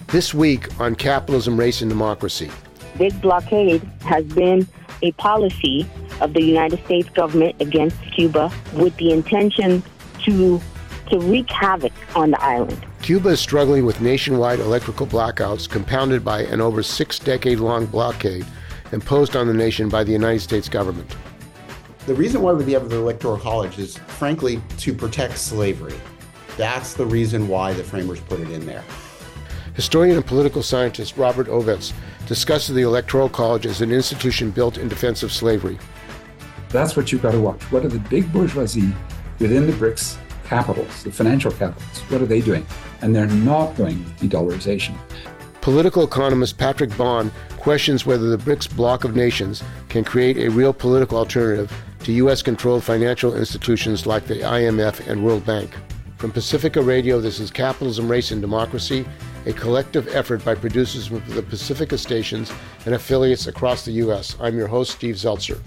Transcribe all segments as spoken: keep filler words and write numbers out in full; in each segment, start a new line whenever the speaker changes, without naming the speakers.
This week on Capitalism, Race, and Democracy.
This blockade has been a policy of the United States government against Cuba with the intention to, to wreak havoc on the island.
Cuba is struggling with nationwide electrical blackouts compounded by an over six-decade-long blockade imposed on the nation by the United States government.
The reason why we have the Electoral College is, frankly, to protect slavery. That's the reason why the framers put it in there.
Historian and political scientist Robert Ovitz discusses the Electoral College as an institution built in defense of slavery.
That's what you've got to watch. What are the big bourgeoisie within the BRICS capitals, the financial capitals, what are they doing? And they're not doing de-dollarization.
Political economist Patrick Bond questions whether the BRICS bloc of nations can create a real political alternative to U S-controlled financial institutions like the I M F and World Bank. From Pacifica Radio, this is Capitalism, Race, and Democracy, a collective effort by producers of the Pacifica stations and affiliates across the U S. I'm your host, Steve Zeltzer.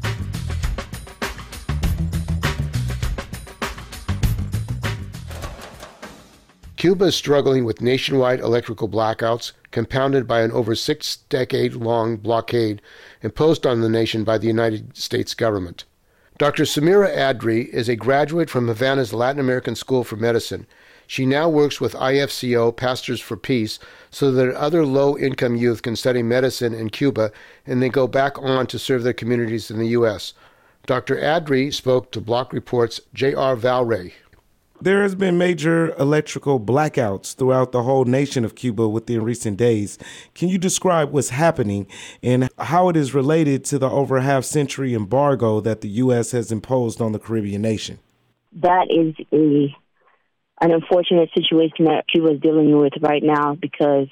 Cuba is struggling with nationwide electrical blackouts compounded by an over six-decade-long blockade imposed on the nation by the United States government. Doctor Samira Adri is a graduate from Havana's Latin American School for Medicine. She now works with I F C O, Pastors for Peace, so that other low-income youth can study medicine in Cuba and then go back on to serve their communities in the U S. Doctor Adri spoke to Block Report's J R Valray.
There has been major electrical blackouts throughout the whole nation of Cuba within recent days. Can you describe what's happening and how it is related to the over half-century embargo that the U S has imposed on the Caribbean nation?
That is a an unfortunate situation that Cuba is dealing with right now because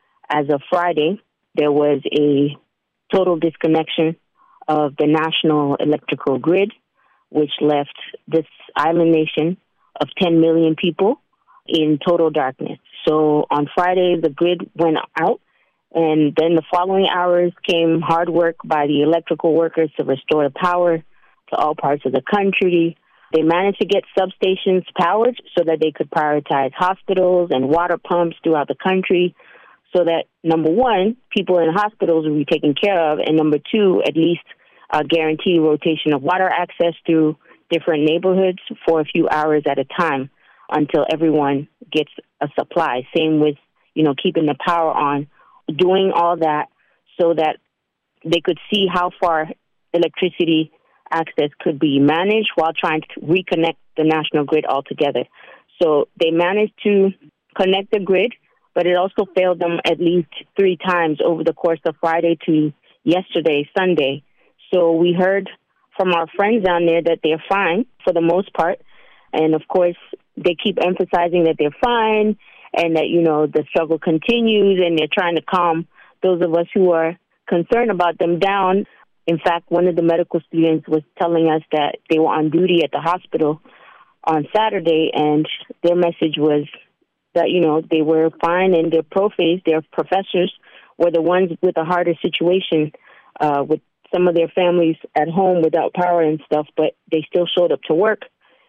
as of Friday, there was a total disconnection of the national electrical grid, which left this island nation of ten million people in total darkness. So on Friday, the grid went out, and then the following hours came hard work by the electrical workers to restore the power to all parts of the country. They managed to get substations powered so that they could prioritize hospitals and water pumps throughout the country so that, number one, people in hospitals would be taken care of, and number two, at least uh, guarantee rotation of water access through different neighborhoods for a few hours at a time until everyone gets a supply. Same with, you know, keeping the power on, doing all that so that they could see how far electricity access could be managed while trying to reconnect the national grid altogether. So they managed to connect the grid, but it also failed them at least three times over the course of Friday to yesterday, Sunday. So we heard from our friends down there that they're fine for the most part. And of course, they keep emphasizing that they're fine and that, you know, the struggle continues and they're trying to calm those of us who are concerned about them down. In fact, one of the medical students was telling us that they were on duty at the hospital on Saturday, and their message was that, you know, they were fine and their profes, their professors, were the ones with a harder situation uh, with some of their families at home without power and stuff, but they still showed up to work,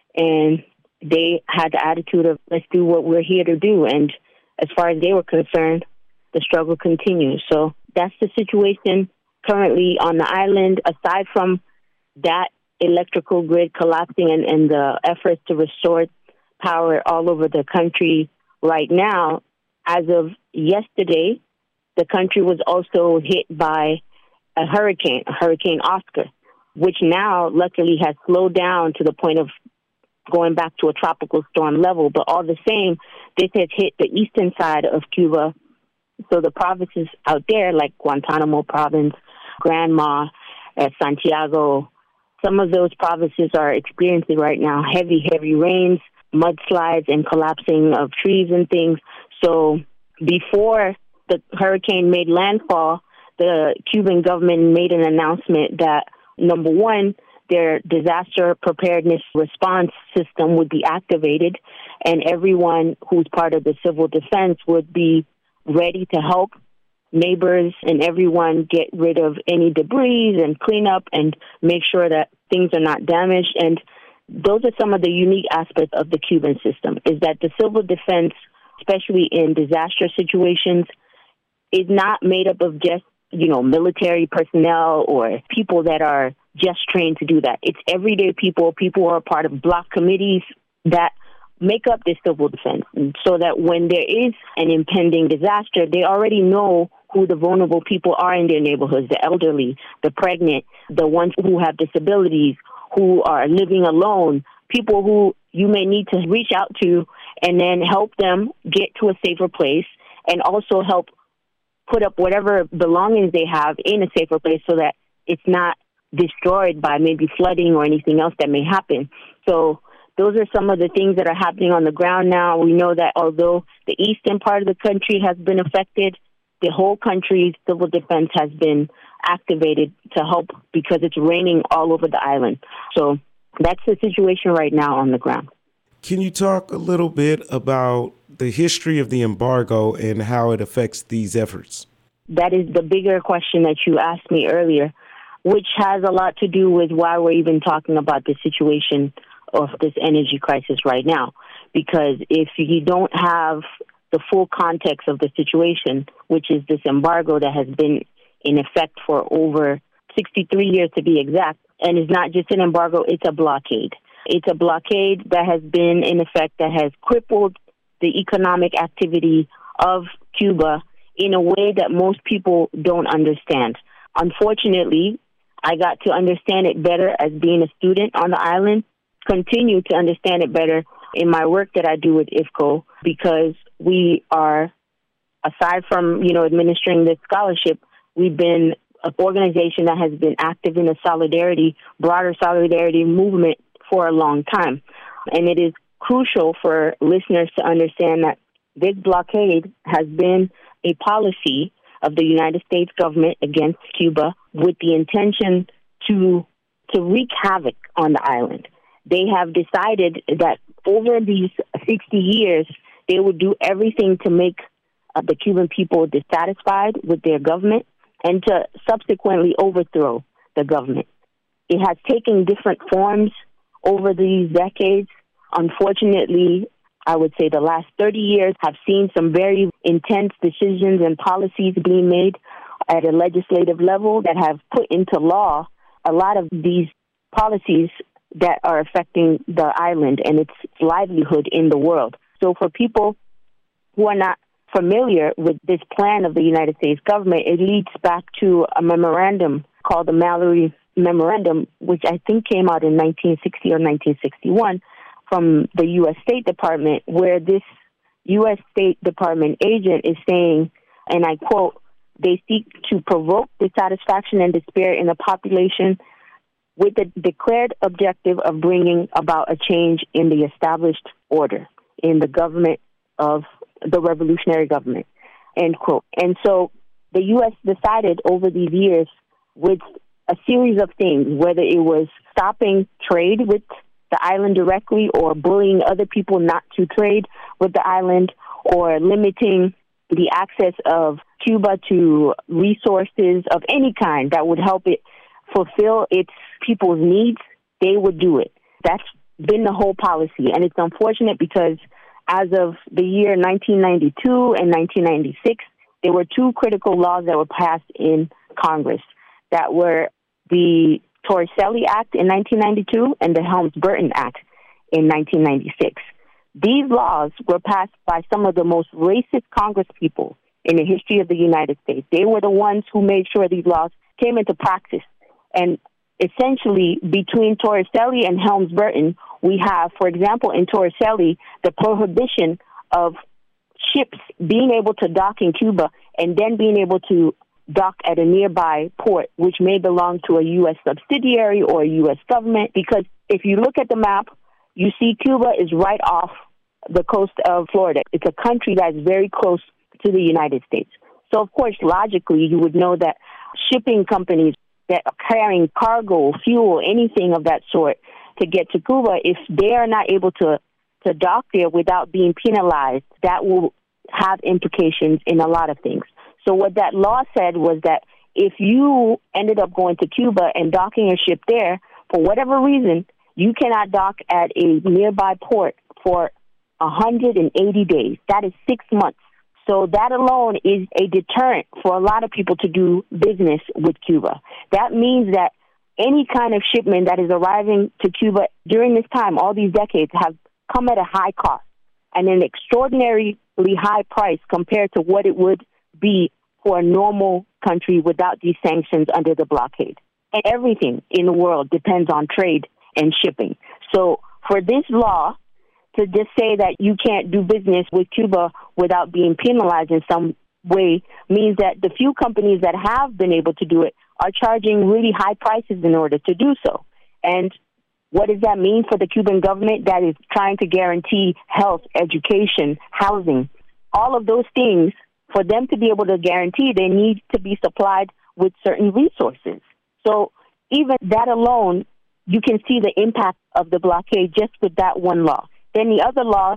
and they had the attitude of, let's do what we're here to do. And as far as they were concerned, the struggle continues. So that's the situation currently on the island. Aside from that electrical grid collapsing and, and the efforts to restore power all over the country right now, as of yesterday, the country was also hit by a hurricane, a Hurricane Oscar, which now luckily has slowed down to the point of going back to a tropical storm level. But all the same, this has hit the eastern side of Cuba. So the provinces out there, like Guantanamo province, Granma, uh, Santiago, some of those provinces are experiencing right now heavy, heavy rains, mudslides, and collapsing of trees and things. So before the hurricane made landfall, the Cuban government made an announcement that, number one, their disaster preparedness response system would be activated, and everyone who's part of the civil defense would be ready to help neighbors and everyone get rid of any debris and clean up and make sure that things are not damaged. And those are some of the unique aspects of the Cuban system, is that the civil defense especially in disaster situations, is not made up of just, you know, military personnel or people that are just trained to do that. It's everyday people, people who are part of block committees that make up this civil defense, so that when there is an impending disaster, they already know who the vulnerable people are in their neighborhoods, the elderly, the pregnant, the ones who have disabilities, who are living alone, people who you may need to reach out to and then help them get to a safer place, and also help put up whatever belongings they have in a safer place so that it's not destroyed by maybe flooding or anything else that may happen. So those are some of the things that are happening on the ground now. We know that although the eastern part of the country has been affected, the whole country's civil defense has been activated to help because it's raining all over the island. So that's the situation right now on the ground.
Can you talk a little bit about the history of the embargo and how it affects these efforts?
That is the bigger question that you asked me earlier, which has a lot to do with why we're even talking about the situation of this energy crisis right now. Because if you don't have the full context of the situation, which is this embargo that has been in effect for over sixty-three years to be exact, and it's not just an embargo, it's a blockade. It's a blockade that has been in effect that has crippled the economic activity of Cuba in a way that most people don't understand. Unfortunately, I got to understand it better as being a student on the island, continue to understand it better in my work that I do with I F C O, because we are, aside from, you know, administering this scholarship, we've been an organization that has been active in a solidarity, broader solidarity movement for a long time. And it is crucial for listeners to understand that this blockade has been a policy of the United States government against Cuba with the intention to to wreak havoc on the island. They have decided that over these sixty years, they would do everything to make uh, the Cuban people dissatisfied with their government and to subsequently overthrow the government. It has taken different forms over these decades. Unfortunately, I would say the last thirty years have seen some very intense decisions and policies being made at a legislative level that have put into law a lot of these policies that are affecting the island and its livelihood in the world. So for people who are not familiar with this plan of the United States government, it leads back to a memorandum called the Mallory Memorandum, which I think came out in nineteen sixty or nineteen sixty-one from the U S State Department, where this U S State Department agent is saying, and I quote, "They seek to provoke dissatisfaction and despair in the population with the declared objective of bringing about a change in the established order in the government of the revolutionary government," end quote. And so the U S decided over these years with a series of things, whether it was stopping trade with the island directly or bullying other people not to trade with the island or limiting the access of Cuba to resources of any kind that would help it fulfill its people's needs, they would do it. That's been the whole policy. And it's unfortunate because as of the year nineteen ninety-two and nineteen ninety-six, there were two critical laws that were passed in Congress that were the Torricelli Act in nineteen ninety-two and the Helms-Burton Act in nineteen ninety-six. These laws were passed by some of the most racist Congress people in the history of the United States. They were the ones who made sure these laws came into practice. And essentially, between Torricelli and Helms-Burton, we have, for example, in Torricelli, the prohibition of ships being able to dock in Cuba and then being able to dock at a nearby port, which may belong to a U S subsidiary or a U S government. Because if you look at the map, you see Cuba is right off the coast of Florida. It's a country that is very close to the United States. So, of course, logically, you would know that shipping companies that are carrying cargo, fuel, anything of that sort to get to Cuba, if they are not able to, to dock there without being penalized, that will have implications in a lot of things. So what that law said was that if you ended up going to Cuba and docking a ship there, for whatever reason, you cannot dock at a nearby port for one hundred eighty days. That is six months. So that alone is a deterrent for a lot of people to do business with Cuba. That means that any kind of shipment that is arriving to Cuba during this time, all these decades, have come at a high cost and an extraordinarily high price compared to what it would be for a normal country without these sanctions under the blockade. And everything in the world depends on trade and shipping. So for this law to just say that you can't do business with Cuba without being penalized in some way means that the few companies that have been able to do it are charging really high prices in order to do so. And what does that mean for the Cuban government that is trying to guarantee health, education, housing, all of those things? For them to be able to guarantee, they need to be supplied with certain resources. So even that alone, you can see the impact of the blockade just with that one law. Then the other law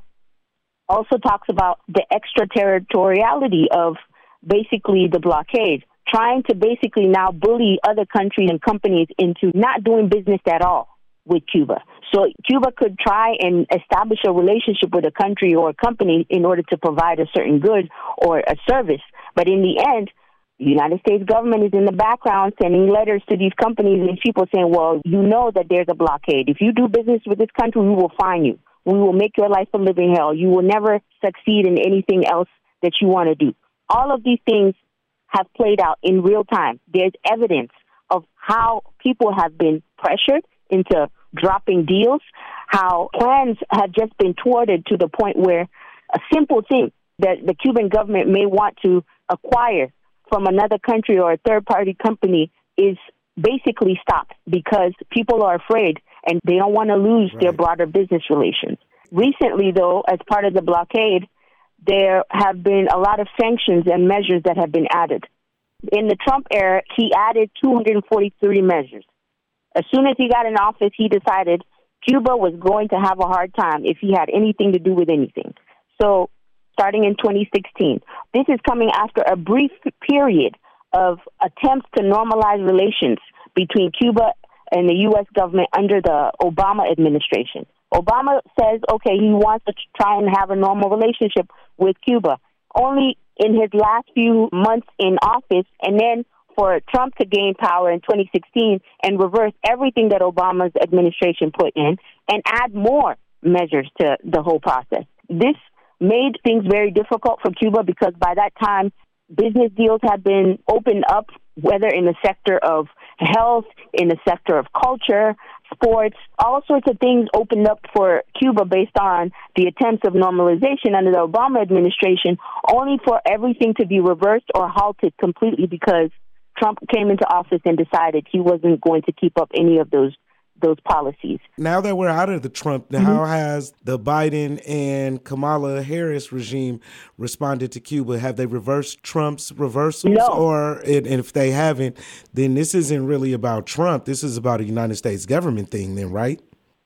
also talks about the extraterritoriality of basically the blockade, trying to basically now bully other countries and companies into not doing business at all with Cuba. So Cuba could try and establish a relationship with a country or a company in order to provide a certain good or a service. But in the end, the United States government is in the background sending letters to these companies and people saying, well, you know that there's a blockade. If you do business with this country, we will fine you. We will make your life a living hell. You will never succeed in anything else that you want to do. All of these things have played out in real time. There's evidence of how people have been pressured into dropping deals, how plans have just been thwarted to the point where a simple thing that the Cuban government may want to acquire from another country or a third-party company is basically stopped because people are afraid and they don't want to lose right. their broader business relations. Recently, though, as part of the blockade, there have been a lot of sanctions and measures that have been added. In the Trump era, he added two hundred forty-three measures. As soon as he got in office, he decided Cuba was going to have a hard time if he had anything to do with anything. So starting in twenty sixteen, this is coming after a brief period of attempts to normalize relations between Cuba and the U S government under the Obama administration. Obama says, okay, he wants to try and have a normal relationship with Cuba. Only in his last few months in office, and then for Trump to gain power in twenty sixteen and reverse everything that Obama's administration put in and add more measures to the whole process. This made things very difficult for Cuba because by that time, business deals had been opened up, whether in the sector of health, in the sector of culture, sports, all sorts of things opened up for Cuba based on the attempts of normalization under the Obama administration, only for everything to be reversed or halted completely because Trump came into office and decided he wasn't going to keep up any of those those policies.
Now that we're out of the Trump, mm-hmm. how has the Biden and Kamala Harris regime responded to Cuba? Have they reversed Trump's reversals?
No.
Or and if they haven't, then this isn't really about Trump. This is about a United States government thing then, right?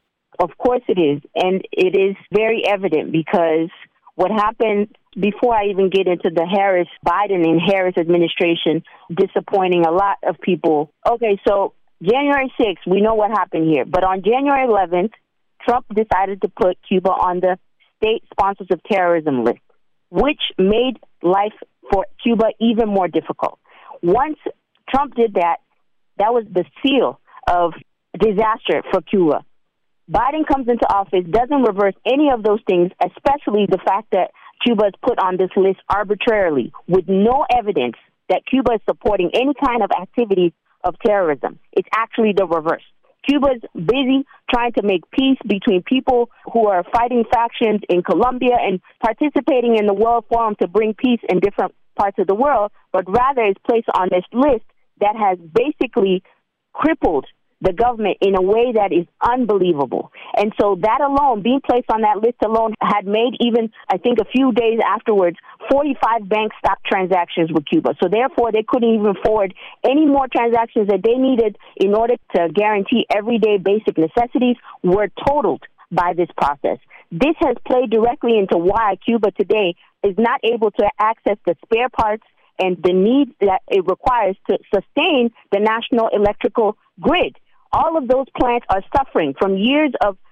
Of course it is. And it is very evident because what happened before I even get into the Harris, Biden and Harris administration disappointing a lot of people. Okay, so January sixth, we know what happened here. But on January eleventh, Trump decided to put Cuba on the state sponsors of terrorism list, which made life for Cuba even more difficult. Once Trump did that, that was the seal of disaster for Cuba. Biden comes into office, doesn't reverse any of those things, especially the fact that Cuba is put on this list arbitrarily with no evidence that Cuba is supporting any kind of activities of terrorism. It's actually the reverse. Cuba's busy trying to make peace between people who are fighting factions in Colombia and participating in the World Forum to bring peace in different parts of the world, but rather is placed on this list that has basically crippled the government in a way that is unbelievable. And so that alone, being placed on that list alone, had made even, I think, a few days afterwards, forty-five banks stopped transactions with Cuba. So therefore, they couldn't even forward any more transactions that they needed in order to guarantee everyday basic necessities were totaled by this process. This has played directly into why Cuba today is not able to access the spare parts and the needs that it requires to sustain the national electrical grid. All of those plants are suffering from years of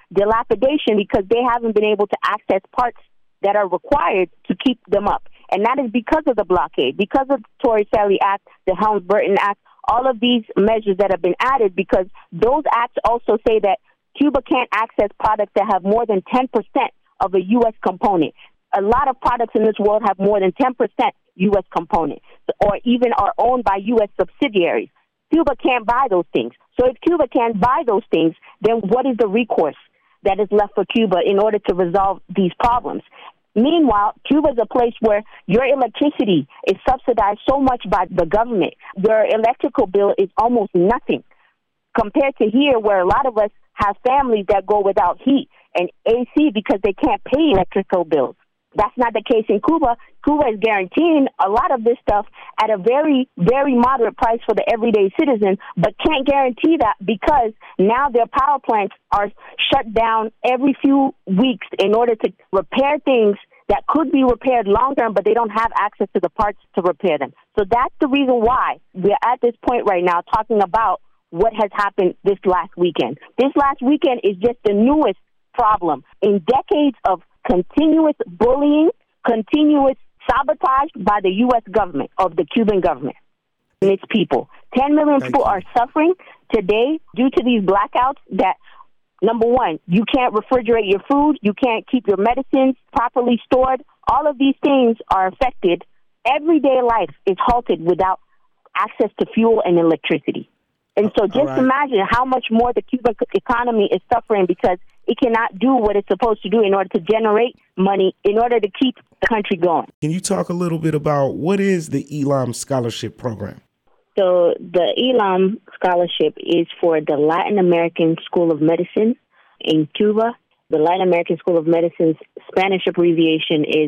dilapidation because they haven't been able to access parts that are required to keep them up. And that is because of the blockade, because of the Torricelli Act, the Helms-Burton Act, all of these measures that have been added, because those acts also say that Cuba can't access products that have more than ten percent of a U S component. A lot of products in this world have more than ten percent U S component, or even are owned by U S subsidiaries. Cuba can't buy those things. So if Cuba can't buy those things, then what is the recourse that is left for Cuba in order to resolve these problems? Meanwhile, Cuba is a place where your electricity is subsidized so much by the government. Your electrical bill is almost nothing compared to here, where a lot of us have families that go without heat and A C because they can't pay electrical bills. That's not the case in Cuba. Cuba is guaranteeing a lot of this stuff at a very, very moderate price for the everyday citizen, but can't guarantee that because now their power plants are shut down every few weeks in order to repair things that could be repaired long term, but they don't have access to the parts to repair them. So that's the reason why we're at this point right now talking about what has happened this last weekend. This last weekend is just the newest problem in decades of continuous bullying, continuous sabotage by the U S government, of the Cuban government and its people. ten million
Thank
people
you.
are suffering today due to these blackouts that, number one, you can't refrigerate your food, you can't keep your medicines properly stored. All of these things are affected. Everyday life is halted without access to fuel and electricity. And so just
right.
imagine how much more the Cuban economy is suffering because it cannot do what it's supposed to do in order to generate money, in order to keep the country going.
Can you talk a little bit about what is the ELAM Scholarship Program?
So the ELAM Scholarship is for the Latin American School of Medicine in Cuba. The Latin American School of Medicine's Spanish abbreviation is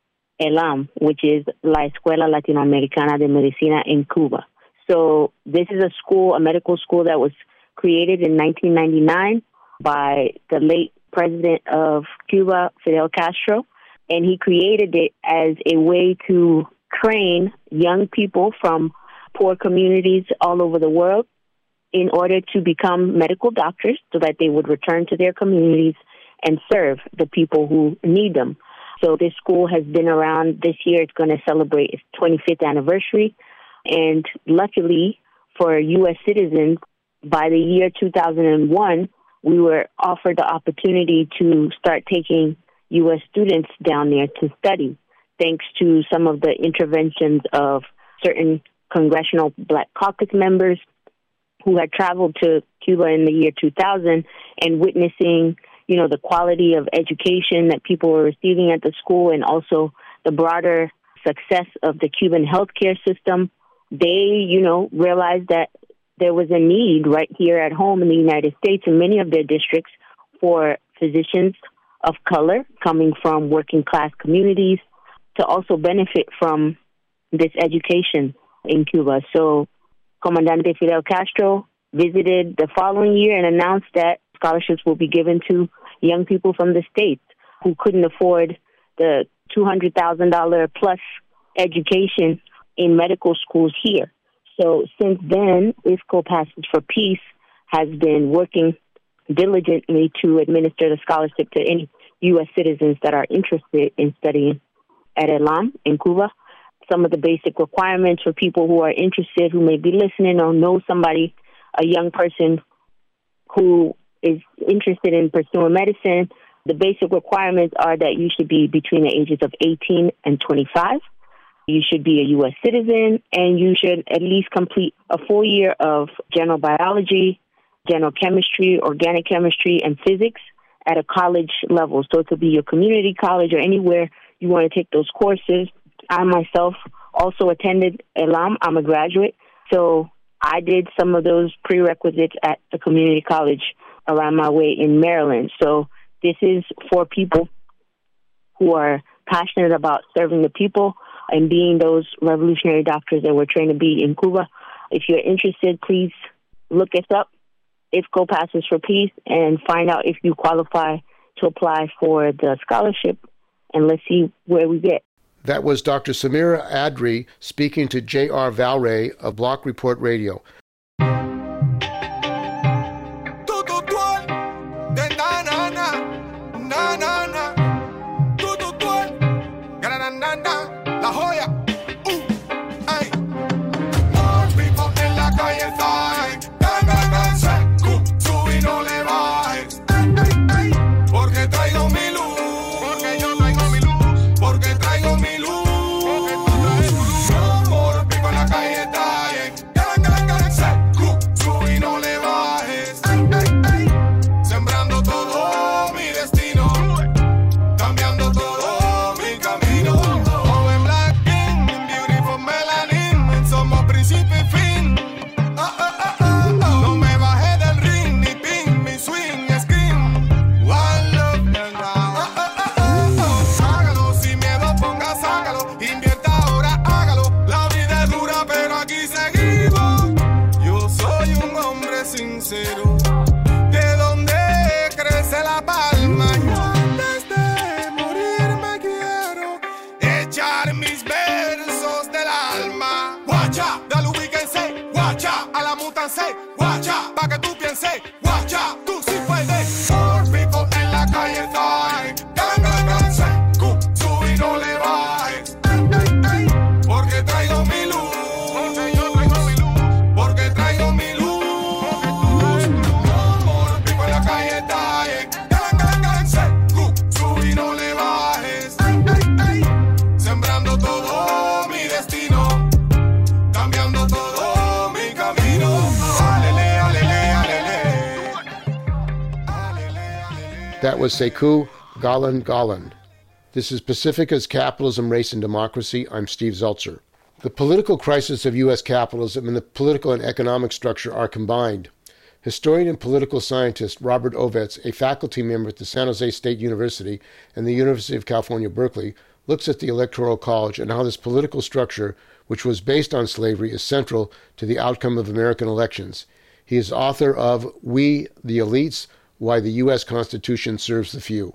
ELAM, which is La Escuela Latinoamericana de Medicina in Cuba. So this is a school, a medical school that was created in nineteen ninety-nine by the late president of Cuba, Fidel Castro, and he created it as a way to train young people from poor communities all over the world in order to become medical doctors so that they would return to their communities and serve the people who need them. So this school has been around. This year it's going to celebrate its twenty-fifth anniversary. And luckily for U S citizens, by the year two thousand one, we were offered the opportunity to start taking U S students down there to study, thanks to some of the interventions of certain Congressional Black Caucus members who had traveled to Cuba in the year two thousand and witnessing, you know, the quality of education that people were receiving at the school and also the broader success of the Cuban healthcare system. They, you know, realized that there was a need right here at home in the United States in many of their districts for physicians of color coming from working class communities to also benefit from this education in Cuba. So Comandante Fidel Castro visited the following year and announced that scholarships will be given to young people from the States who couldn't afford the two hundred thousand dollars plus education in medical schools here. So since then, IFCO Passage for Peace has been working diligently to administer the scholarship to any U S citizens that are interested in studying at ELAM in Cuba. Some of the basic requirements for people who are interested, who may be listening or know somebody, a young person who is interested in pursuing medicine, the basic requirements are that you should be between the ages of eighteen and twenty-five. You should be a U S citizen, and you should at least complete a full year of general biology, general chemistry, organic chemistry, and physics at a college level. So it could be your community college or anywhere you want to take those courses. I myself also attended ELAM. I'm a graduate, so I did some of those prerequisites at the community college around my way in Maryland. So this is for people who are passionate about serving the people and being those revolutionary doctors that we're trained to be in Cuba. If you're interested, please look us up, IFCO Passes for Peace, and find out if you qualify to apply for the scholarship, and let's see where we get.
That was Doctor Samira Adri speaking to J R Valray of Block Report Radio.
Tu, tu, tu, de na, na, La joya. Uh, ay. More people en la calle está. Gang, gang, gang, se, sube y no le bajes. Ay, ay, ay. Porque traigo mi luz. Porque yo traigo mi luz. Porque traigo mi luz. Porque tú traes tu luz. More people en la calle está. Gang, gang, gang, se, sube y no le bajes. Ay, ay, ay. Sembrando todo mi destino. Cambiando todo mi camino. Joven Black King, beautiful melanin. Somos principio y fin. Ah, ah, ah, ah, ah. No me bajé del ring, ni pin, mi swing, scream. One love, ah, ah, ah, ah, ah. Hágalo, sin miedo, ponga, sácalo. Invierta ahora, hágalo. La vida es dura, pero aquí seguimos. Yo soy un hombre sincero. De donde crece la palma. Yo antes de morir me quiero echar mis versos del alma. Guacha, dale ubíquense. Guacha, a la mutanse. Guacha, pa' que tú pienses. Guacha, tú sí puedes. More people en la calle está. Gang, gang, gang, se, sube y no le bajes. Ay, ay, ay. Porque traigo mi luz. Porque yo traigo mi luz. Porque traigo mi luz. Porque tú traes tu luz. More people en la calle está. Gang, gang, gang, se, sube y no le bajes. Ay, ay, ay. Sembrando todo mi destino. Cambiando todo mi camino. Alele, alele, alele. Alele, alele.
That was Sekou Galan Galan. This is Pacifica's Capitalism, Race, and Democracy. I'm Steve Zeltzer. The political crisis of U S capitalism and the political and economic structure are combined. Historian and political scientist Robert Ovitz, a faculty member at the San Jose State University and the University of California, Berkeley, looks at the Electoral College and how this political structure, which was based on slavery, is central to the outcome of American elections. He is author of We, the Elites, Why the U S Constitution Serves the Few.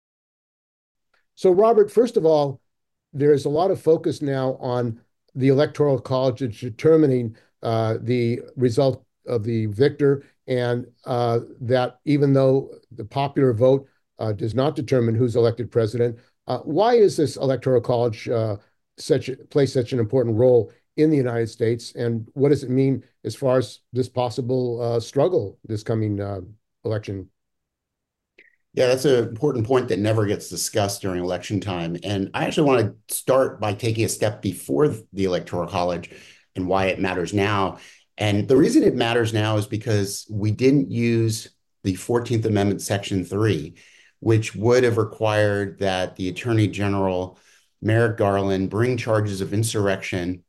So, Robert, first of all, there is a lot of focus now on the Electoral College determining uh, the result of the victor, and uh, that even though the popular vote uh, does not determine who's elected president, uh, why is this Electoral College uh, such play such an important role in the United States, and what does it mean as far as this possible uh, struggle this coming uh, election?
Yeah, that's an important point that never gets discussed during election time. And I actually want to start by taking a step before the Electoral College and why it matters now. And the reason it matters now is because we didn't use the fourteenth Amendment, Section three, which would have required that the Attorney General, Merrick Garland, bring charges of insurrection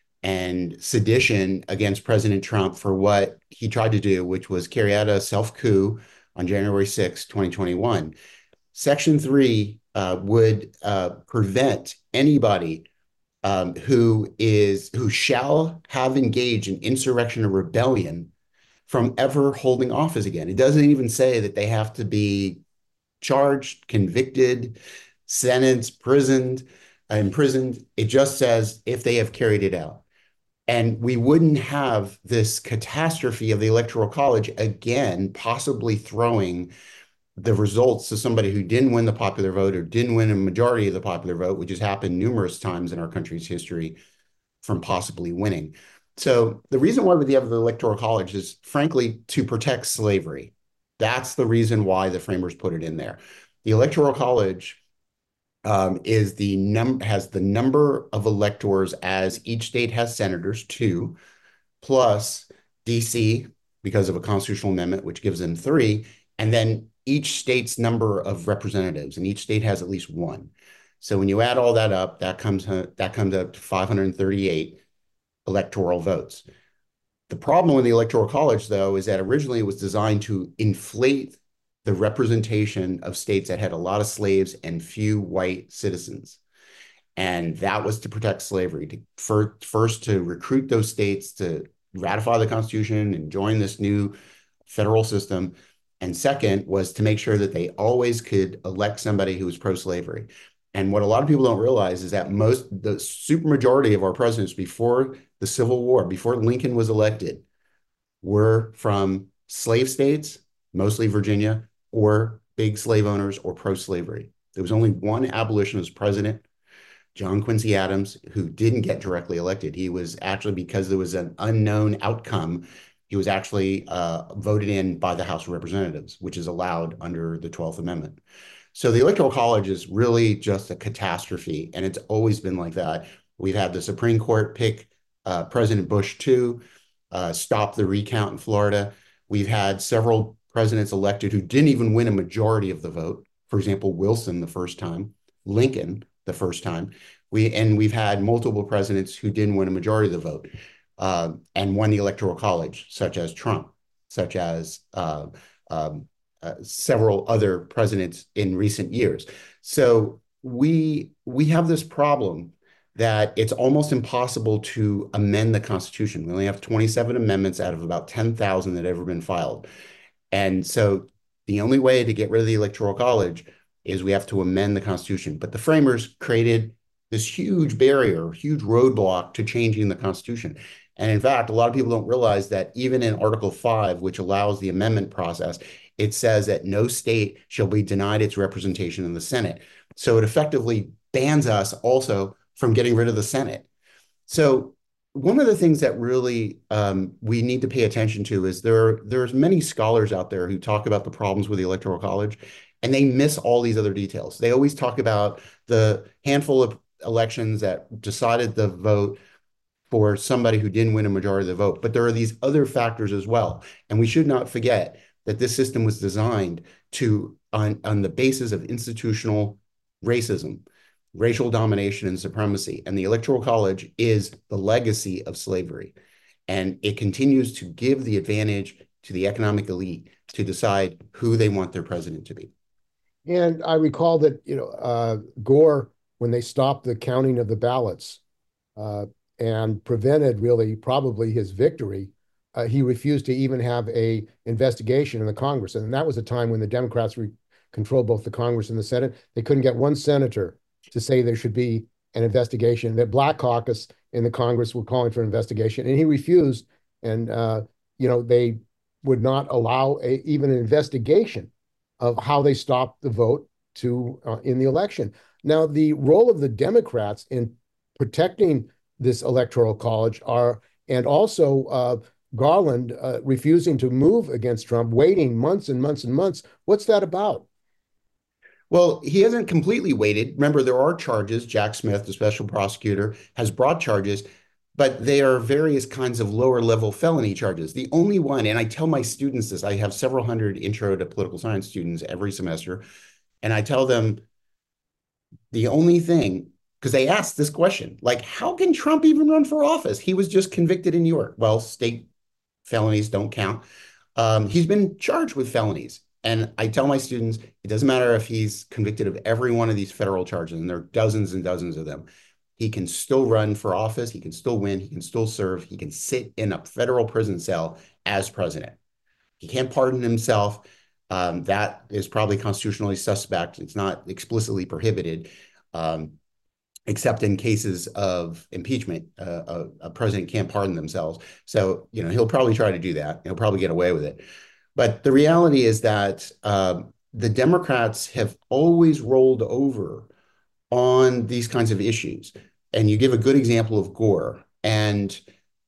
and sedition against President Trump for what he tried to do, which was carry out a self-coup on January sixth, twenty twenty-one. Section three uh, would uh, prevent anybody um, who is who shall have engaged in insurrection or rebellion from ever holding office again. It doesn't even say that they have to be charged, convicted, sentenced, prisoned, uh, imprisoned. It just says if they have carried it out. And we wouldn't have this catastrophe of the Electoral College again, possibly throwing the results to somebody who didn't win the popular vote or didn't win a majority of the popular vote, which has happened numerous times in our country's history, from possibly winning. So the reason why we have the Electoral College is, frankly, to protect slavery. That's the reason why the framers put it in there. The Electoral College Um, is the num has the number of electors as each state has senators, two, plus D C because of a constitutional amendment, which gives them three, and then each state's number of representatives, and each state has at least one. So when you add all that up, that comes that comes up to five hundred thirty-eight electoral votes. The problem with the Electoral College, though, is that originally it was designed to inflate the representation of states that had a lot of slaves and few white citizens. And that was to protect slavery, to first, first to recruit those states to ratify the Constitution and join this new federal system. And second was to make sure that they always could elect somebody who was pro-slavery. And what a lot of people don't realize is that most, the supermajority of our presidents before the Civil War, before Lincoln was elected, were from slave states, mostly Virginia, or big slave owners or pro-slavery. There was only one abolitionist president, John Quincy Adams, who didn't get directly elected. He was actually, because there was an unknown outcome, he was actually uh, voted in by the House of Representatives, which is allowed under the twelfth Amendment. So the Electoral College is really just a catastrophe, and it's always been like that. We've had the Supreme Court pick uh, President Bush two, uh, stop the recount in Florida. We've had several presidents elected who didn't even win a majority of the vote. For example, Wilson the first time, Lincoln the first time. We and we've had multiple presidents who didn't win a majority of the vote uh, and won the Electoral College, such as Trump, such as uh, um, uh, several other presidents in recent years. So we we have this problem that it's almost impossible to amend the Constitution. We only have twenty-seven amendments out of about ten thousand that have ever been filed. And so the only way to get rid of the Electoral College is we have to amend the Constitution. But the framers created this huge barrier, huge roadblock to changing the Constitution. And in fact, a lot of people don't realize that even in Article five, which allows the amendment process, it says that no state shall be denied its representation in the Senate. So it effectively bans us also from getting rid of the Senate. So one of the things that really um, we need to pay attention to is there there's many scholars out there who talk about the problems with the Electoral College, and they miss all these other details. They always talk about the handful of elections that decided the vote for somebody who didn't win a majority of the vote. But there are these other factors as well. And we should not forget that this system was designed to, on, on the basis of institutional racism, racial domination and supremacy. And the Electoral College is the legacy of slavery. And it continues to give the advantage to the economic elite to decide who they want their president to be.
And I recall that, you know, uh, Gore, when they stopped the counting of the ballots uh, and prevented really probably his victory, uh, he refused to even have a investigation in the Congress. And that was a time when the Democrats re- controlled both the Congress and the Senate. They couldn't get one senator to say there should be an investigation. The Black Caucus in the Congress were calling for an investigation, and he refused. And, uh, you know, they would not allow a, even an investigation of how they stopped the vote to uh, in the election. Now, the role of the Democrats in protecting this Electoral College are, and also uh, Garland uh, refusing to move against Trump, waiting months and months and months. What's that about?
Well, he hasn't completely waited. Remember, there are charges. Jack Smith, the special prosecutor, has brought charges, but they are various kinds of lower level felony charges. The only one, and I tell my students this, I have several hundred intro to political science students every semester, and I tell them the only thing, because they ask this question, like, how can Trump even run for office? He was just convicted in New York. Well, state felonies don't count. Um, he's been charged with felonies. And I tell my students, it doesn't matter if he's convicted of every one of these federal charges, and there are dozens and dozens of them. He can still run for office. He can still win. He can still serve. He can sit in a federal prison cell as president. He can't pardon himself. Um, that is probably constitutionally suspect. It's not explicitly prohibited, um, except in cases of impeachment. Uh, a, a president can't pardon themselves. So, you know, he'll probably try to do that. He'll probably get away with it. But the reality is that uh, the Democrats have always rolled over on these kinds of issues. And you give a good example of Gore. And,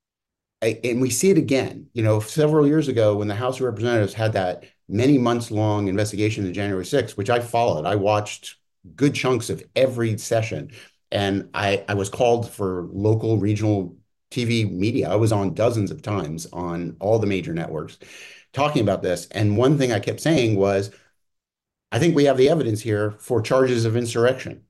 and we see it again. You know, several years ago when the House of Representatives had that many months long investigation of January sixth, which I followed, I watched good chunks of every session. And I, I was called for local, regional T V media. I was on dozens of times on all the major networks talking about this. And one thing I kept saying was, I think we have the evidence here for charges of insurrection.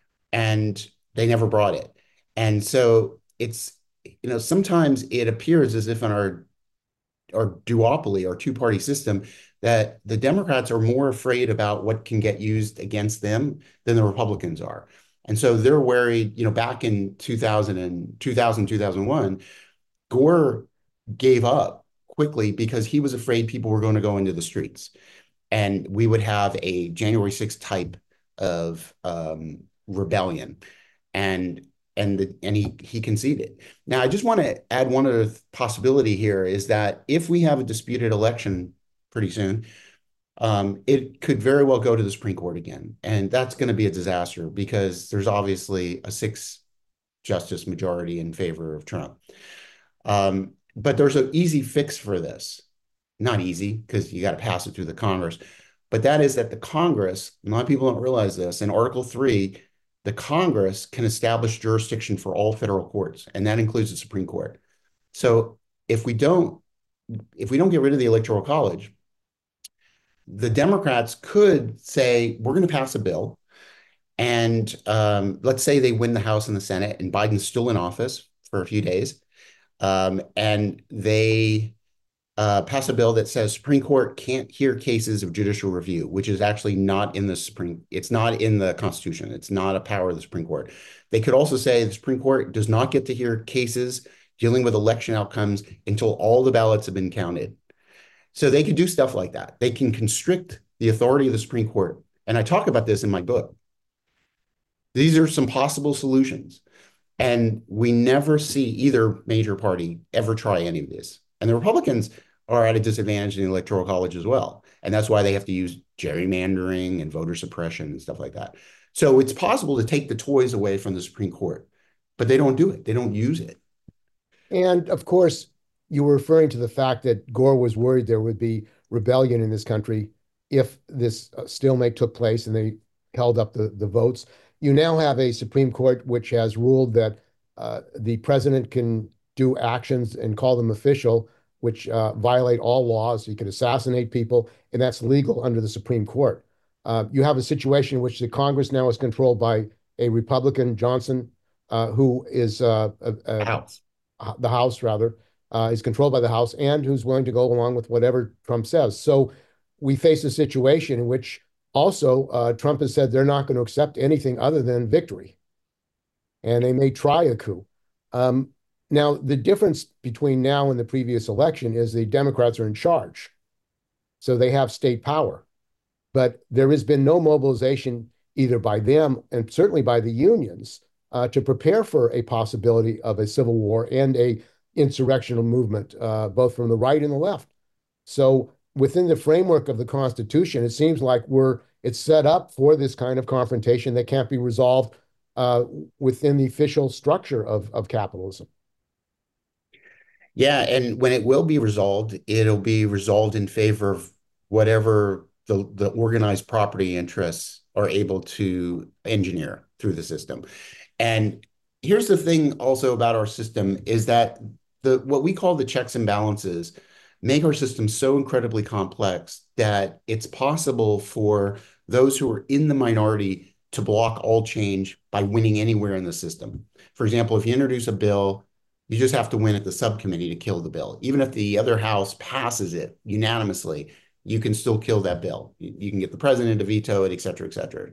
And they never brought it. And so it's, you know, sometimes it appears as if in our, our duopoly, our two-party system, that the Democrats are more afraid about what can get used against them than the Republicans are. And so they're worried, you know, back in two thousand and two thousand, two thousand one, Gore gave up quickly because he was afraid people were going to go into the streets. And we would have a January sixth type of um, rebellion. And and the, and he he conceded. Now, I just want to add one other possibility here is that if we have a disputed election pretty soon, um, it could very well go to the Supreme Court again. And that's going to be a disaster because there's obviously a six justice majority in favor of Trump. Um, but there's an easy fix for this. Not easy because you got to pass it through the Congress. But that is that the Congress, a lot of people don't realize this, in Article three, the Congress can establish jurisdiction for all federal courts, and that includes the Supreme Court. So if we don't, if we don't get rid of the Electoral College, the Democrats could say, we're going to pass a bill. And um, let's say they win the House and the Senate, and Biden's still in office for a few days. Um, and they uh, pass a bill that says Supreme Court can't hear cases of judicial review, which is actually not in the Supreme, it's not in the Constitution. It's not a power of the Supreme Court. They could also say the Supreme Court does not get to hear cases dealing with election outcomes until all the ballots have been counted. So they could do stuff like that. They can constrict the authority of the Supreme Court. And I talk about this in my book. These are some possible solutions. And we never see either major party ever try any of this. And the Republicans are at a disadvantage in the Electoral College as well. And that's why they have to use gerrymandering and voter suppression and stuff like that. So it's possible to take the toys away from the Supreme Court, but they don't do it. They don't use it.
And of course, you were referring to the fact that Gore was worried there would be rebellion in this country if this uh, stalemate took place and they held up the, the votes. You now have a Supreme Court which has ruled that uh, the president can do actions and call them official, which uh, violate all laws. He can assassinate people, and that's legal under the Supreme Court. Uh, you have a situation in which the Congress now is controlled by a Republican, Johnson, uh, who is uh, a, a,
House.
Uh, the House, rather, uh, is controlled by the House, and who's willing to go along with whatever Trump says. So we face a situation in which also uh, Trump has said they're not going to accept anything other than victory, and they may try a coup. Um, now, the difference between now and the previous election is the Democrats are in charge, so they have state power. But there has been no mobilization either by them and certainly by the unions uh, to prepare for a possibility of a civil war and a insurrectional movement, uh, both from the right and the left. So within the framework of the Constitution, it seems like we're it's set up for this kind of confrontation that can't be resolved uh, within the official structure of, of capitalism.
Yeah, and when it will be resolved, it'll be resolved in favor of whatever the, the organized property interests are able to engineer through the system. And here's the thing also about our system is that the what we call the checks and balances make our system so incredibly complex that it's possible for those who are in the minority to block all change by winning anywhere in the system. For example, if you introduce a bill, you just have to win at the subcommittee to kill the bill. Even if the other house passes it unanimously, you can still kill that bill. You, you can get the president to veto it, et cetera, et cetera.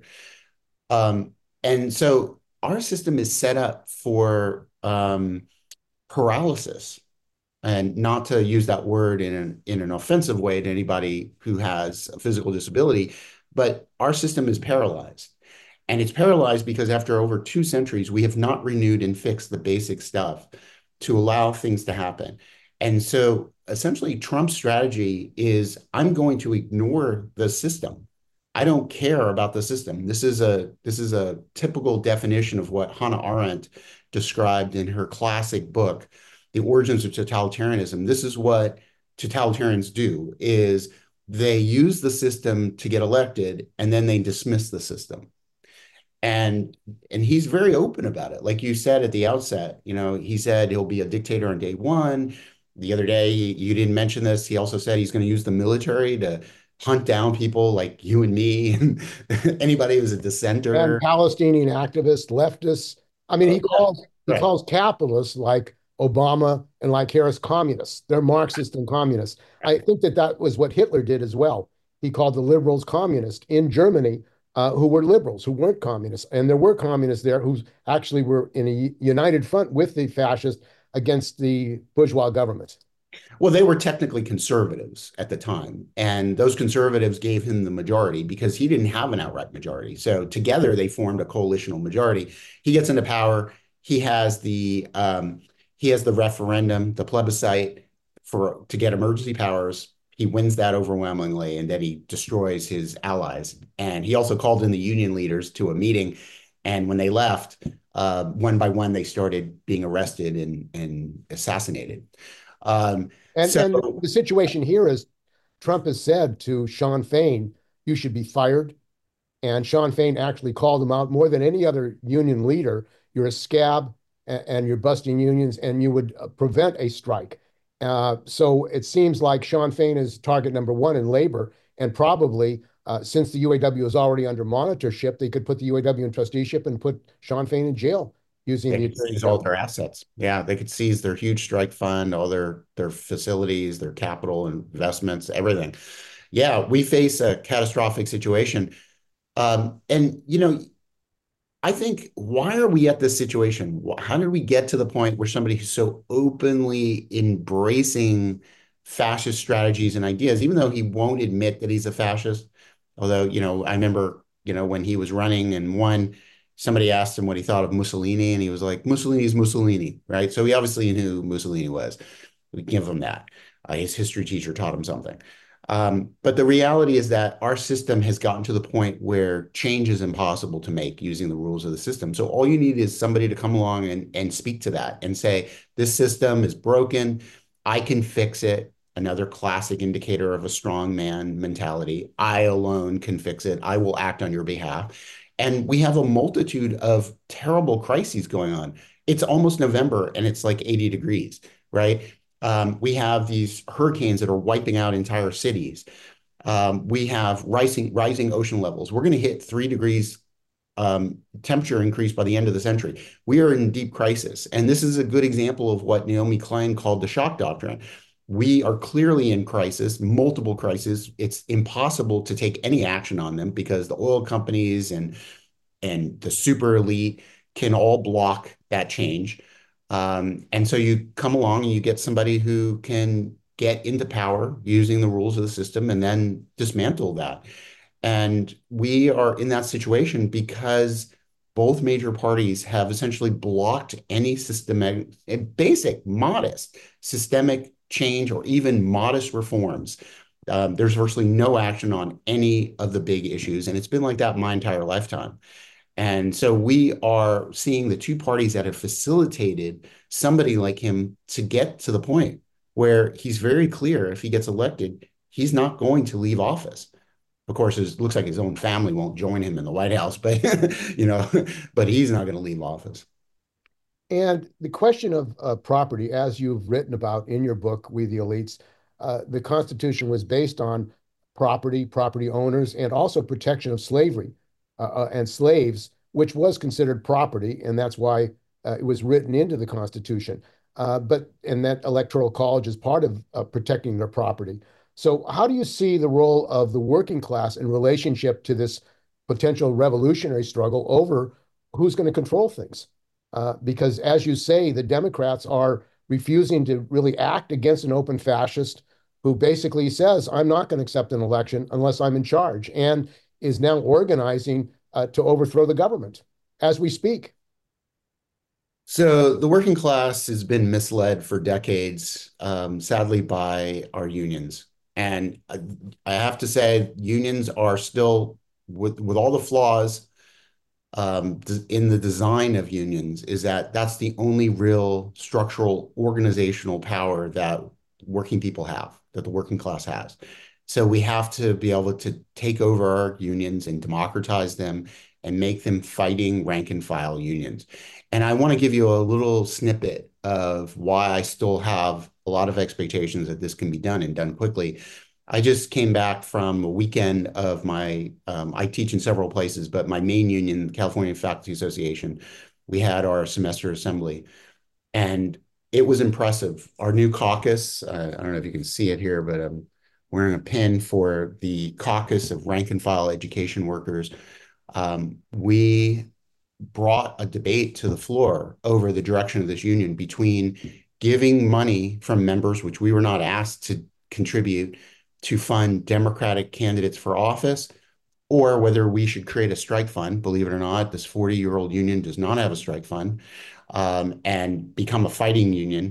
Um, and so our system is set up for um, paralysis. And not to use that word in an, in an offensive way to anybody who has a physical disability, but our system is paralyzed. And it's paralyzed because after over two centuries, we have not renewed and fixed the basic stuff to allow things to happen. And so essentially Trump's strategy is, I'm going to ignore the system. I don't care about the system. This is a, this is a typical definition of what Hannah Arendt described in her classic book, The Origins of Totalitarianism. This is what totalitarians do, is they use the system to get elected, and then they dismiss the system. And, and he's very open about it. Like you said at the outset, you know, he said he'll be a dictator on day one. The other day, you didn't mention this. He also said he's going to use the military to hunt down people like you and me and anybody who's a dissenter.
And Palestinian activists, leftists. I mean, he calls he
Right.
calls capitalists like Obama and like Harris communists. They're Marxist and communists. I think that that was what Hitler did as well. He called the liberals communist in Germany, uh, who were liberals, who weren't communists. And there were communists there who actually were in a united front with the fascists against the bourgeois government.
Well, they were technically conservatives at the time, and those conservatives gave him the majority because he didn't have an outright majority. So together they formed a coalitional majority. He gets into power. He has the um, he has the referendum, the plebiscite for to get emergency powers. He wins that overwhelmingly, and then he destroys his allies. And he also called in the union leaders to a meeting. And when they left, uh, one by one, they started being arrested and, and assassinated. Um,
And
so,
and the situation here is Trump has said to Sean Fain, you should be fired. And Sean Fain actually called him out more than any other union leader. You're a scab and, and you're busting unions and you would uh, prevent a strike. Uh, so it seems like Sean Fain is target number one in labor. And probably uh, since the U A W is already under monitorship, they could put the U A W in trusteeship and put Sean Fain in jail using
they
the
could
attorney
seize all
general.
their assets. Yeah, they could seize their huge strike fund, all their their facilities, their capital investments, everything. Yeah, we face a catastrophic situation. Um, and you know, I think, why are we at this situation? How did we get to the point where somebody who's so openly embracing fascist strategies and ideas, even though he won't admit that he's a fascist? Although, you know, I remember, you know, when he was running and won, somebody asked him what he thought of Mussolini, and he was like, Mussolini's Mussolini, right? So he obviously knew who Mussolini was. We give him that. Uh, his history teacher taught him something. Um, but the reality is that our system has gotten to the point where change is impossible to make using the rules of the system. So all you need is somebody to come along and, and speak to that and say, this system is broken. I can fix it. Another classic indicator of a strong man mentality. I alone can fix it. I will act on your behalf. And we have a multitude of terrible crises going on. It's almost November and it's like eighty degrees, right? Um, we have these hurricanes that are wiping out entire cities. Um, we have rising rising ocean levels. We're going to hit three degrees um, temperature increase by the end of the century. We are in deep crisis. And this is a good example of what Naomi Klein called the shock doctrine. We are clearly in crisis, multiple crises. It's impossible to take any action on them because the oil companies and, and the super elite can all block that change. Um, and so you come along and you get somebody who can get into power using the rules of the system and then dismantle that. And we are in that situation because both major parties have essentially blocked any systemic, basic, modest systemic change or even modest reforms. Um, there's virtually no action on any of the big issues. And it's been like that my entire lifetime. And so we are seeing the two parties that have facilitated somebody like him to get to the point where he's very clear if he gets elected, he's not going to leave office. Of course, it looks like his own family won't join him in the White House, but you know, but he's not going to leave office.
And the question of uh, property, as you've written about in your book, We the Elites, uh, the Constitution was based on property, property owners, and also protection of slavery uh, uh, and slaves, which was considered property, and that's why uh, it was written into the Constitution. Uh, but and that Electoral College is part of uh, protecting their property. So, how do you see the role of the working class in relationship to this potential revolutionary struggle over who's going to control things? Uh, because, as you say, the Democrats are refusing to really act against an open fascist who basically says, I'm not going to accept an election unless I'm in charge, and is now organizing uh, to overthrow the government as we speak.
So the working class has been misled for decades, um, sadly, by our unions. And I, I have to say, unions are still, with, with all the flaws um, in the design of unions, is that that's the only real structural organizational power that working people have, that the working class has. So we have to be able to take over our unions and democratize them and make them fighting rank and file unions. And I want to give you a little snippet of why I still have a lot of expectations that this can be done and done quickly. I just came back from a weekend of my, um, I teach in several places, but my main union, California Faculty Association, we had our semester assembly. And it was impressive. Our new caucus, uh, I don't know if you can see it here, but I'm wearing a pin for the caucus of rank and file education workers. Um, we brought a debate to the floor over the direction of this union between giving money from members, which we were not asked to contribute, to fund Democratic candidates for office, or whether we should create a strike fund. Believe it or not, this forty-year-old union does not have a strike fund, um, and become a fighting union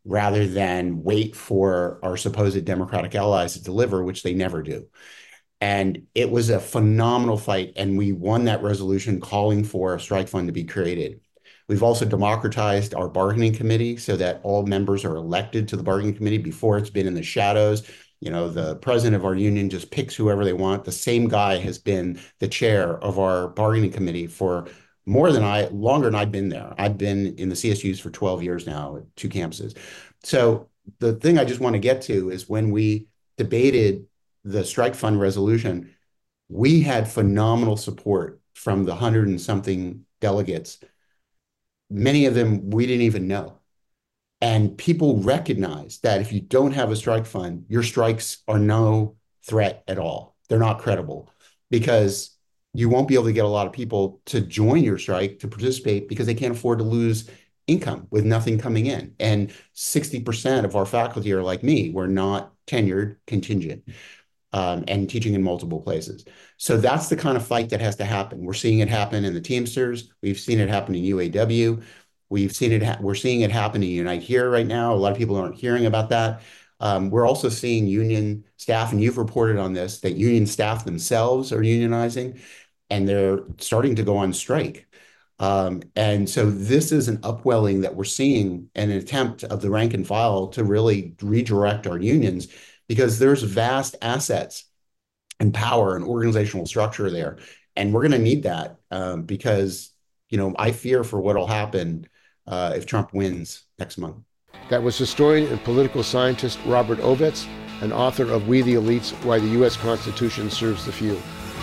rather than wait for our supposed Democratic allies to deliver, which they never do. And it was a phenomenal fight, and we won that resolution calling for a strike fund to be created. We've also democratized our bargaining committee so that all members are elected to the bargaining committee. Before, it's been in the shadows. You know, the president of our union just picks whoever they want. The same guy has been the chair of our bargaining committee for more than I, longer than I've been there. I've been in the C S Us for twelve years now at two campuses. So the thing I just want to get to is when we debated the strike fund resolution, we had phenomenal support from the hundred and something delegates. Many of them we didn't even know. And people recognize that if you don't have a strike fund, your strikes are no threat at all. They're not credible because you won't be able to get a lot of people to join your strike to participate because they can't afford to lose income with nothing coming in. And sixty percent of our faculty are like me. We're not tenured, contingent, um, and teaching in multiple places. So that's the kind of fight that has to happen. We're seeing it happen in the Teamsters. We've seen it happen in U A W. We've seen it. Ha- we're seeing it happen in Unite Here right now. A lot of people aren't hearing about that. Um, we're also seeing union staff, and you've reported on this, that union staff themselves are unionizing, and they're starting to go on strike. Um, and so this is an upwelling that we're seeing, an attempt of the rank and file to really redirect our unions, because there's vast assets and power and organizational structure there. And we're going to need that um, because, you know, I fear for what will happen uh, if Trump wins next month.
That was historian and political scientist Robert Ovitz, and author of We the Elites, Why the U S Constitution Serves the Few.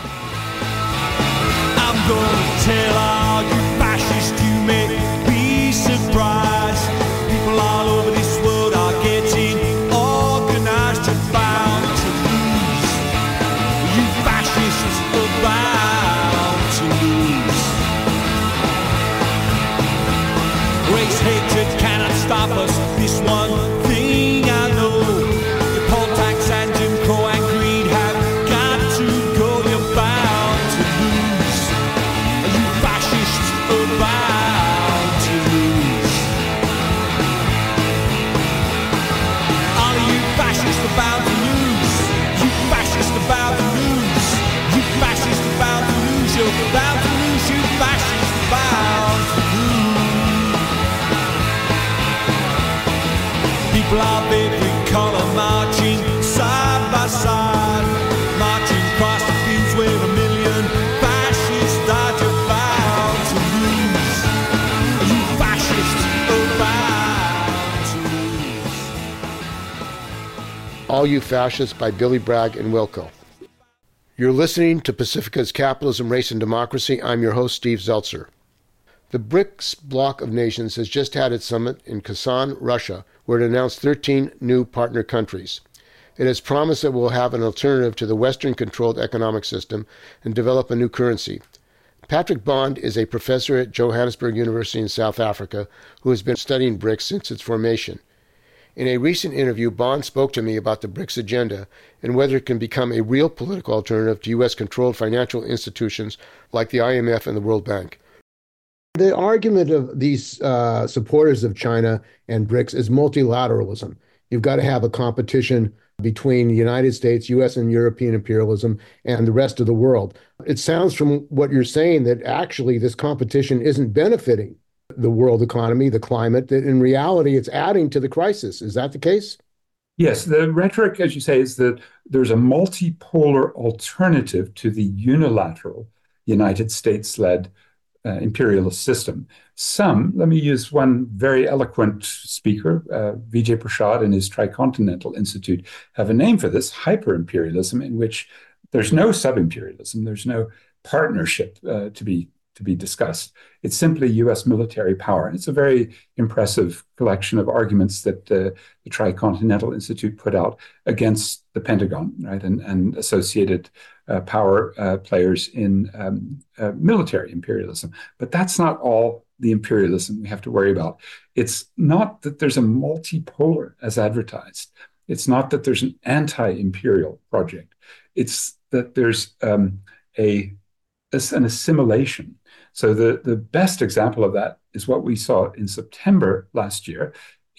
I'm gonna tell all you fascists you may be surprised. People all over this world are getting organized and bound to lose. You fascists are bound to lose. Race hatred cannot stop us. This one thing I know. Your poll tax and Jim Crow and greed have got to go. You're bound to lose. You fascists are bound to lose. All of you fascists are bound to lose. You fascists are bound to lose. You fascists are bound to lose. You're bound to lose. You fascists are bound to lose. People of every color marching side by side, marching across the fields where a million fascists died. You're bound to lose. You fascists are bound to lose.
All You Fascists by Billy Bragg and Wilco. You're listening to Pacifica's Capitalism, Race, and Democracy. I'm your host, Steve Zeltzer. The BRICS bloc of nations has just had its summit in Kazan, Russia, where it announced thirteen new partner countries. It has promised that it will have an alternative to the Western-controlled economic system and develop a new currency. Patrick Bond is a professor at Johannesburg University in South Africa who has been studying BRICS since its formation. In a recent interview, Bond spoke to me about the BRICS agenda and whether it can become a real political alternative to U S-controlled financial institutions like the I M F and the World Bank. The argument of these uh, supporters of China and BRICS is multilateralism. You've got to have a competition between the United States, U S, and European imperialism and the rest of the world. It sounds from what you're saying that actually this competition isn't benefiting the world economy, the climate, that in reality it's adding to the crisis. Is that the case?
Yes, the rhetoric, as you say, is that there's a multipolar alternative to the unilateral United States-led Uh, imperialist system. Some, let me use one very eloquent speaker, uh, Vijay Prashad and his Tricontinental Institute, have a name for this, hyper-imperialism, in which there's no sub-imperialism, there's no partnership uh, to be to be discussed. It's simply U S military power. And it's a very impressive collection of arguments that uh, the Tricontinental Institute put out against the Pentagon, right, and, and associated uh, power uh, players in um, uh, military imperialism. But that's not all the imperialism we have to worry about. It's not that there's a multipolar as advertised. It's not that there's an anti-imperial project. It's that there's um, a, an assimilation. So the, the best example of that is what we saw in September last year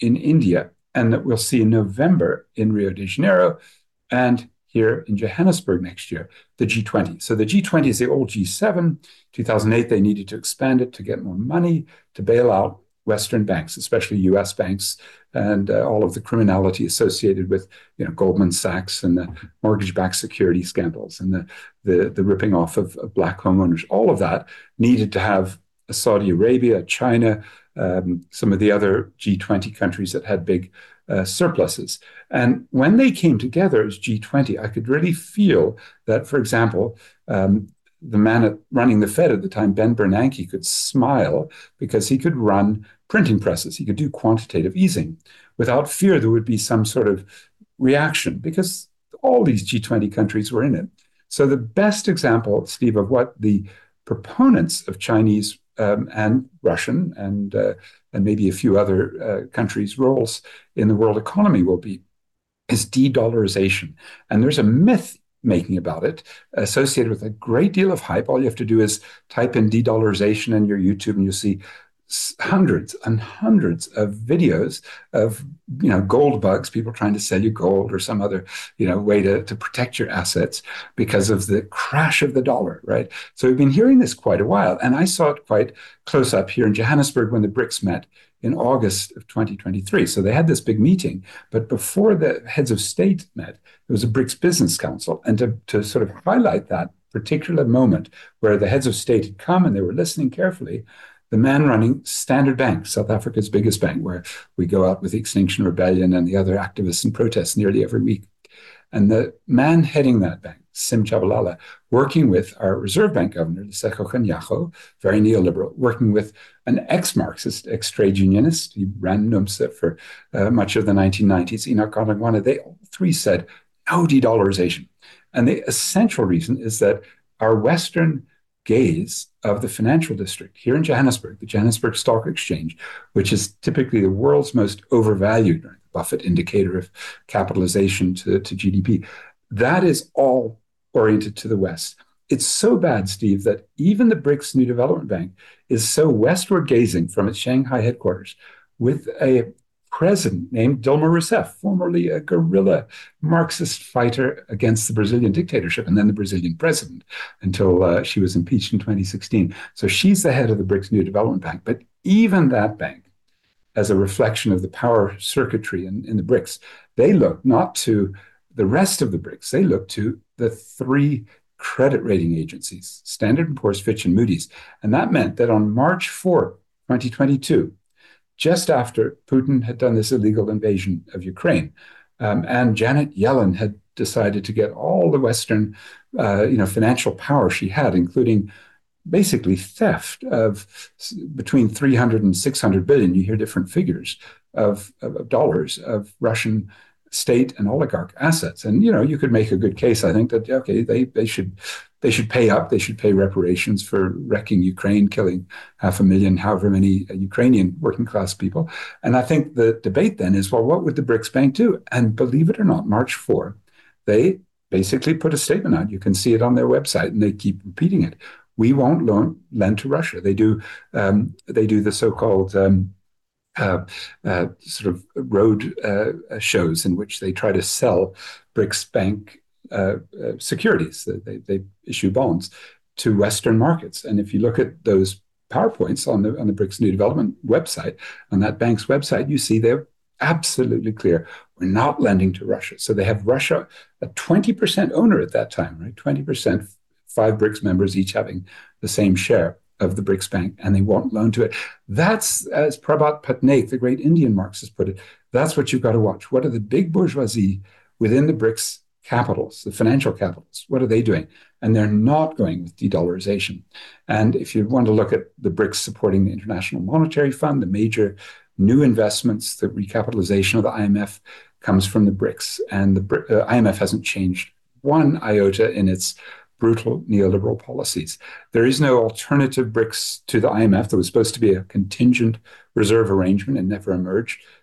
in India, and that we'll see in November in Rio de Janeiro and here in Johannesburg next year, the G twenty. So the G twenty is the old G seven. two thousand eight, they needed to expand it to get more money to bail out Western banks, especially U S banks, and uh, all of the criminality associated with, you know, Goldman Sachs and the mortgage-backed security scandals and the, the, the ripping off of, of black homeowners. All of that needed to have Saudi Arabia, China, um, some of the other G twenty countries that had big uh, surpluses. And when they came together as G twenty, I could really feel that, for example, um, the man at, running the Fed at the time, Ben Bernanke, could smile because he could run printing presses. He could do quantitative easing without fear there would be some sort of reaction because all these G twenty countries were in it. So the best example, Steve, of what the proponents of Chinese um, and Russian and uh, and maybe a few other uh, countries' roles in the world economy will be is de-dollarization. And there's a myth making about it, associated with a great deal of hype. All you have to do is type in de-dollarization in your YouTube and you'll see hundreds and hundreds of videos of, you know, gold bugs, people trying to sell you gold or some other, you know, way to, to protect your assets because of the crash of the dollar, right? So we've been hearing this quite a while. And I saw it quite close up here in Johannesburg when the BRICS met in August of twenty twenty-three. So they had this big meeting, but before the heads of state met, there was a BRICS Business Council. And to, to sort of highlight that particular moment where the heads of state had come and they were listening carefully, the man running Standard Bank, South Africa's biggest bank, where we go out with the Extinction Rebellion and the other activists and protests nearly every week. And the man heading that bank, Sim Tshabalala, working with our Reserve Bank governor, Lesego Kganyago, very neoliberal, working with an ex-Marxist, ex-trade unionist, he ran NUMSA for uh, much of the nineteen nineties, Enoch Godongwana, they all three said, no de-dollarization. And the essential reason is that our Western gaze of the financial district here in Johannesburg, the Johannesburg Stock Exchange, which is typically the world's most overvalued, the Buffett indicator of capitalization to, to G D P, that is all oriented to the West. It's so bad, Steve, that even the BRICS New Development Bank is so westward gazing from its Shanghai headquarters with a president named Dilma Rousseff, formerly a guerrilla Marxist fighter against the Brazilian dictatorship and then the Brazilian president until uh, she was impeached in twenty sixteen. So she's the head of the BRICS New Development Bank. But even that bank, as a reflection of the power circuitry in, in the BRICS, they look not to the rest of the BRICS, they look to the three credit rating agencies, Standard and Poor's, Fitch, and Moody's. And that meant that on March fourth, twenty twenty-two, just after Putin had done this illegal invasion of Ukraine, um, and Janet Yellen had decided to get all the Western, uh, you know, financial power she had, including basically theft of between three hundred and six hundred billion, you hear different figures, of, of, of dollars of Russian state and oligarch assets. And, you know, you could make a good case, I think, that, okay, they, they should they should pay up, they should pay reparations for wrecking Ukraine, killing half a million, however many Ukrainian working class people. And I think the debate then is, well, what would the BRICS Bank do? And believe it or not, March fourth, they basically put a statement out. You can see it on their website, and they keep repeating it. We won't loan, lend to Russia. They do, um, they do the so-called um, Uh, uh, sort of road uh, shows in which they try to sell BRICS Bank uh, uh, securities. They, they issue bonds to Western markets. And if you look at those PowerPoints on the on the BRICS New Development website, on that bank's website, you see they're absolutely clear. We're not lending to Russia. So they have Russia, a twenty percent owner at that time, right? twenty percent, five BRICS members each having the same share of the BRICS Bank, and they won't loan to it. That's, as Prabhat Patnaik, the great Indian Marxist, put it, that's what you've got to watch. What are the big bourgeoisie within the BRICS capitals, the financial capitals? What are they doing? And they're not going with de-dollarization. And if you want to look at the BRICS supporting the International Monetary Fund, the major new investments, the recapitalization of the I M F comes from the BRICS. And the uh, I M F hasn't changed one iota in its brutal neoliberal policies. There is no alternative BRICS to the I M F. There was supposed to be a contingent reserve arrangement and never emerged.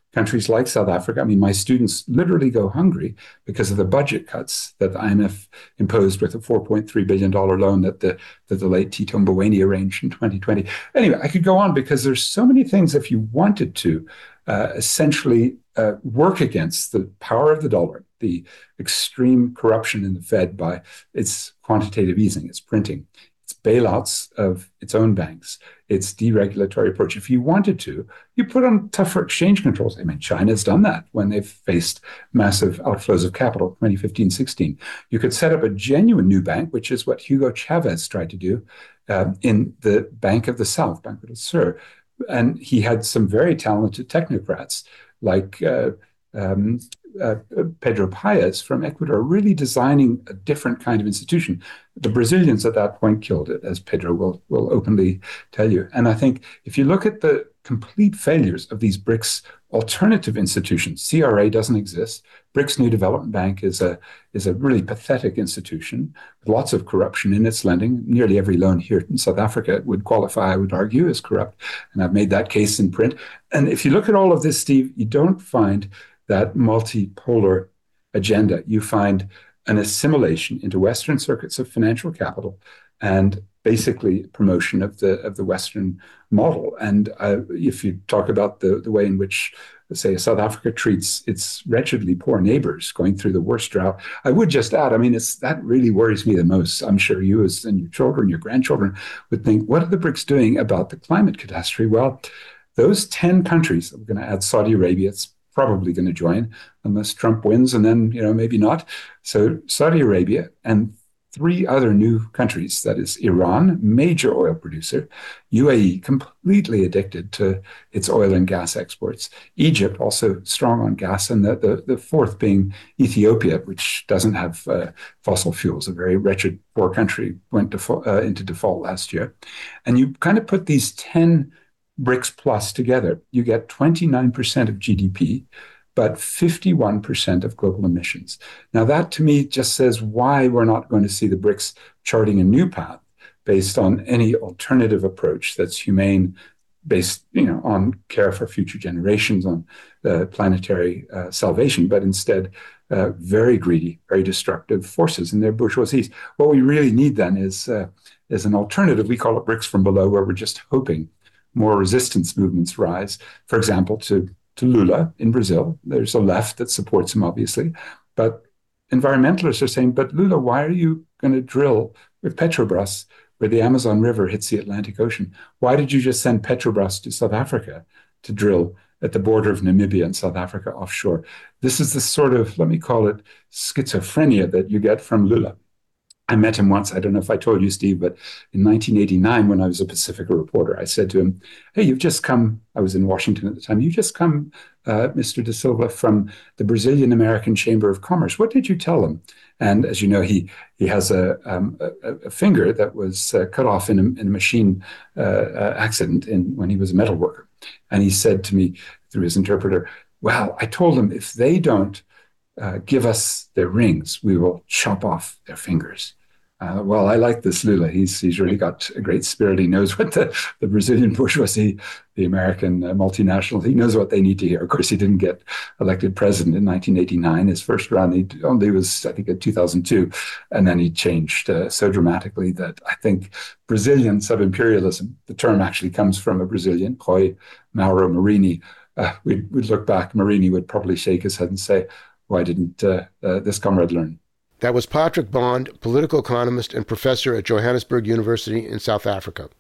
countries like South Africa. I mean, my students literally go hungry because of the budget cuts that the I M F imposed with a four point three billion dollars loan that the, that the late Tito Mboweni arranged in twenty twenty. Anyway, I could go on because there's so many things, if you wanted to, uh, essentially uh, work against the power of the dollar, the extreme corruption in the Fed by its quantitative easing, its printing, its bailouts of its own banks, its deregulatory approach. If you wanted to, you put on tougher exchange controls. I mean, China's done that when they've faced massive outflows of capital, twenty fifteen sixteen. You could set up a genuine new bank, which is what Hugo Chavez tried to do uh, in the Bank of the South, Banco del Sur. And he had some very talented technocrats like uh, um, uh, Pedro Paez from Ecuador, really designing a different kind of institution. The Brazilians at that point killed it, as Pedro will, will openly tell you. And I think if you look at the complete failures of these BRICS alternative institutions, C R A doesn't exist. BRICS New Development Bank is a, is a really pathetic institution with lots of corruption in its lending. Nearly every loan here in South Africa would qualify, I would argue, as corrupt. And I've made that case in print. And if you look at all of this, Steve, you don't find that multipolar agenda. You find an assimilation into Western circuits of financial capital and basically promotion of the of the Western model. And uh, if you talk about the, the way in which, say, South Africa treats its wretchedly poor neighbors going through the worst drought, I would just add, I mean, it's that really worries me the most. I'm sure you as and your children, your grandchildren would think, what are the BRICS doing about the climate catastrophe? Well, those ten countries, I'm going to add Saudi Arabia, it's probably going to join unless Trump wins, and then, you know, maybe not. So Saudi Arabia and three other new countries, that is Iran, major oil producer, U A E, completely addicted to its oil and gas exports, Egypt, also strong on gas, and the, the, the fourth being Ethiopia, which doesn't have uh, fossil fuels, a very wretched, poor country, went defo- uh, into default last year. And you kind of put these ten BRICS plus together, you get twenty-nine percent of G D P, but fifty-one percent of global emissions. Now that to me just says why we're not going to see the BRICS charting a new path based on any alternative approach that's humane, based, you know, on care for future generations, on uh, planetary uh, salvation, but instead uh, very greedy, very destructive forces in their bourgeoisies. What we really need then is, uh, is an alternative. We call it BRICS from below, where we're just hoping more resistance movements rise. For example, to, to Lula in Brazil. There's a left that supports him, obviously. But environmentalists are saying, but Lula, why are you going to drill with Petrobras where the Amazon River hits the Atlantic Ocean? Why did you just send Petrobras to South Africa to drill at the border of Namibia and South Africa offshore? This is the sort of, let me call it, schizophrenia that you get from Lula. I met him once, I don't know if I told you, Steve, but in nineteen eighty-nine, when I was a Pacifica reporter, I said to him, hey, you've just come, I was in Washington at the time, you just come, uh, Mister Da Silva, from the Brazilian American Chamber of Commerce. What did you tell them? And as you know, he he has a, um, a, a finger that was uh, cut off in a, in a machine uh, uh, accident in, when he was a metal worker. And he said to me through his interpreter, well, I told them if they don't uh, give us their rings, we will chop off their fingers. Uh, well, I like this Lula. He's he's really got a great spirit. He knows what the, the Brazilian bourgeoisie, the American uh, multinationals, he knows what they need to hear. Of course, he didn't get elected president in nineteen eighty-nine. His first round, he only was, I think, in two thousand two. And then he changed uh, so dramatically that I think Brazilian sub-imperialism, the term actually comes from a Brazilian, Rui Mauro Marini. Uh, we'd, we'd look back, Marini would probably shake his head and say, why didn't uh, uh, this comrade learn?
That was Patrick Bond, political economist and professor at Johannesburg University in South Africa.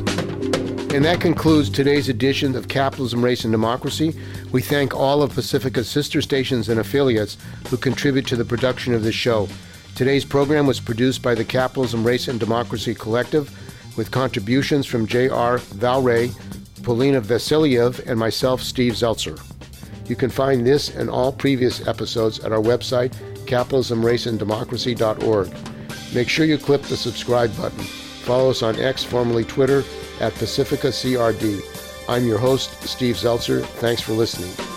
And that concludes today's edition of Capitalism, Race, and Democracy. We thank all of Pacifica's sister stations and affiliates who contribute to the production of this show. Today's program was produced by the Capitalism, Race, and Democracy Collective with contributions from J R Valray, Polina Vasiliev, and myself, Steve Zeltzer. You can find this and all previous episodes at our website, capitalism race and democracy dot org. Make sure you click the subscribe button. Follow us on X, formerly Twitter, at Pacifica C R D. I'm your host, Steve Zeltzer. Thanks for listening.